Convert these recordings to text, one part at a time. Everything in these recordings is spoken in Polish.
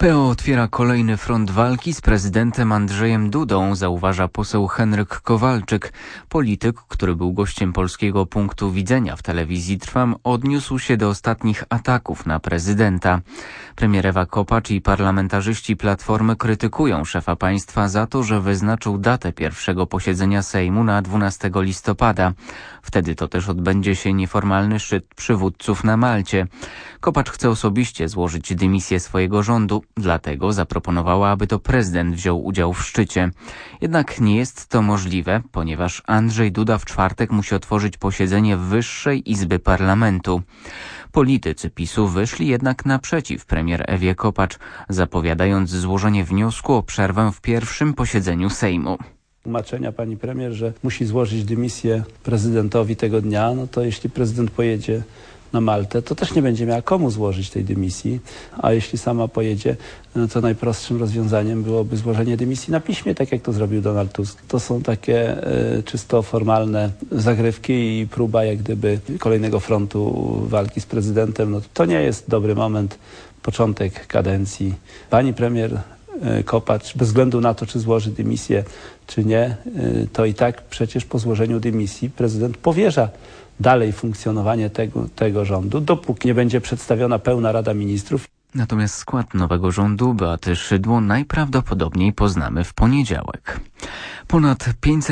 PO otwiera kolejny front walki z prezydentem Andrzejem Dudą, zauważa poseł Henryk Kowalczyk. Polityk, który był gościem Polskiego Punktu Widzenia w telewizji Trwam, odniósł się do ostatnich ataków na prezydenta. Premier Ewa Kopacz i parlamentarzyści Platformy krytykują szefa państwa za to, że wyznaczył datę pierwszego posiedzenia Sejmu na 12 listopada. Wtedy to też odbędzie się nieformalny szczyt przywódców na Malcie. Kopacz chce osobiście złożyć dymisję swojego rządu, dlatego zaproponowała, aby to prezydent wziął udział w szczycie. Jednak nie jest to możliwe, ponieważ Andrzej Duda w czwartek musi otworzyć posiedzenie Wyższej Izby Parlamentu. Politycy PiS-u wyszli jednak naprzeciw premier Ewie Kopacz, zapowiadając złożenie wniosku o przerwę w pierwszym posiedzeniu Sejmu. Tłumaczenia pani premier, że musi złożyć dymisję prezydentowi tego dnia, no to jeśli prezydent pojedzie na Maltę, to też nie będzie miała komu złożyć tej dymisji, a jeśli sama pojedzie, no to najprostszym rozwiązaniem byłoby złożenie dymisji na piśmie, tak jak to zrobił Donald Tusk. To są takie czysto formalne zagrywki i próba jak gdyby kolejnego frontu walki z prezydentem. No to nie jest dobry moment, początek kadencji. Pani premier Kopacz, bez względu na to, czy złoży dymisję, czy nie, to i tak przecież po złożeniu dymisji prezydent powierza dalej funkcjonowanie tego rządu, dopóki nie będzie przedstawiona pełna Rada Ministrów. Natomiast skład nowego rządu Beaty Szydło najprawdopodobniej poznamy w poniedziałek. Ponad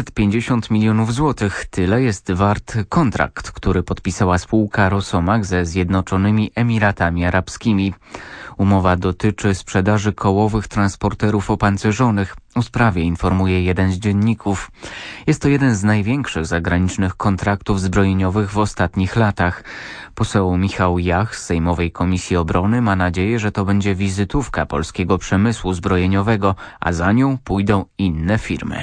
550 milionów złotych, tyle jest wart kontrakt, który podpisała spółka Rosomak ze Zjednoczonymi Emiratami Arabskimi. Umowa dotyczy sprzedaży kołowych transporterów opancerzonych. O sprawie informuje jeden z dzienników. Jest to jeden z największych zagranicznych kontraktów zbrojeniowych w ostatnich latach. Poseł Michał Jach z Sejmowej Komisji Obrony ma nadzieję, że to będzie wizytówka polskiego przemysłu zbrojeniowego, a za nią pójdą inne firmy.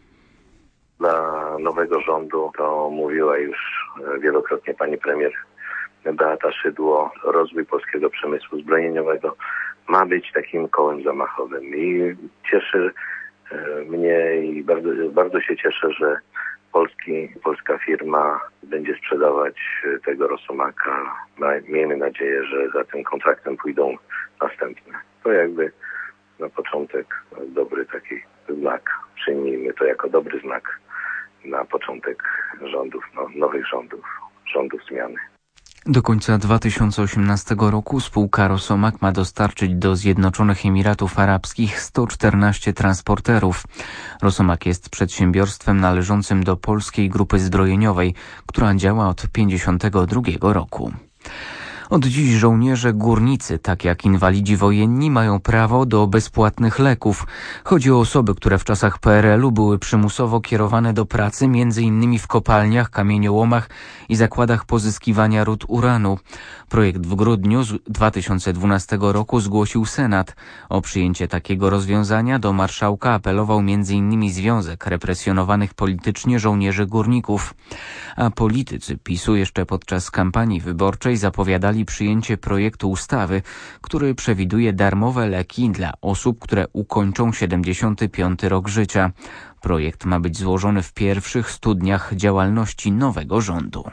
Dla nowego rządu, to mówiła już wielokrotnie pani premier Beata Szydło, rozwój polskiego przemysłu zbrojeniowego ma być takim kołem zamachowym i cieszy mnie i bardzo się cieszę, że polska firma będzie sprzedawać tego Rosomaka. Miejmy nadzieję, że za tym kontraktem pójdą następne. To jakby na początek dobry taki znak. Przyjmijmy to jako dobry znak na początek rządów, nowych rządów zmiany. Do końca 2018 roku spółka Rosomak ma dostarczyć do Zjednoczonych Emiratów Arabskich 114 transporterów. Rosomak jest przedsiębiorstwem należącym do Polskiej Grupy Zbrojeniowej, która działa od 1952 roku. Od dziś żołnierze górnicy, tak jak inwalidzi wojenni, mają prawo do bezpłatnych leków. Chodzi o osoby, które w czasach PRL-u były przymusowo kierowane do pracy, m.in. w kopalniach, kamieniołomach i zakładach pozyskiwania rud uranu. Projekt w grudniu 2012 roku zgłosił Senat. O przyjęcie takiego rozwiązania do marszałka apelował m.in. Związek Represjonowanych Politycznie Żołnierzy Górników. A politycy PiS-u jeszcze podczas kampanii wyborczej zapowiadali przyjęcie projektu ustawy, który przewiduje darmowe leki dla osób, które ukończą 75. rok życia. Projekt ma być złożony w pierwszych 100 dniach działalności nowego rządu.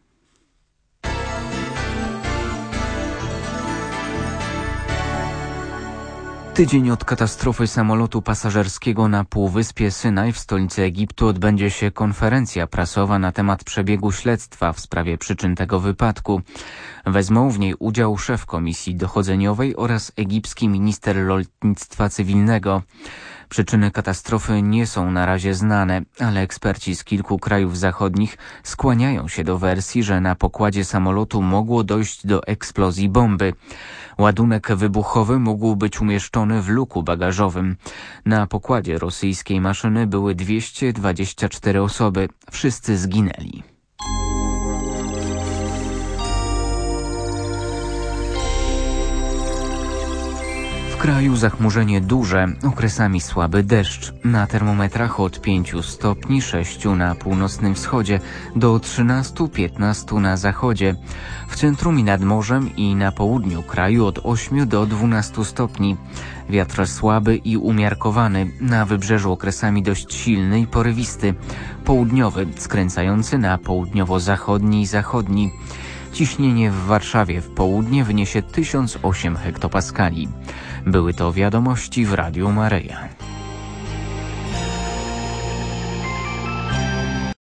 Tydzień od katastrofy samolotu pasażerskiego na półwyspie Synaj w stolicy Egiptu odbędzie się konferencja prasowa na temat przebiegu śledztwa w sprawie przyczyn tego wypadku. Wezmą w niej udział szef komisji dochodzeniowej oraz egipski minister lotnictwa cywilnego. Przyczyny katastrofy nie są na razie znane, ale eksperci z kilku krajów zachodnich skłaniają się do wersji, że na pokładzie samolotu mogło dojść do eksplozji bomby. Ładunek wybuchowy mógł być umieszczony w luku bagażowym. Na pokładzie rosyjskiej maszyny były 224 osoby. Wszyscy zginęli. W kraju zachmurzenie duże, okresami słaby deszcz. Na termometrach od 5 stopni 6 na północnym wschodzie do 13-15 na zachodzie. W centrum i nad morzem i na południu kraju od 8 do 12 stopni. Wiatr słaby i umiarkowany, na wybrzeżu okresami dość silny i porywisty. Południowy, skręcający na południowo-zachodni i zachodni. Ciśnienie w Warszawie w południe wyniesie 1008 hektopaskali. Były to wiadomości w Radiu Maryja.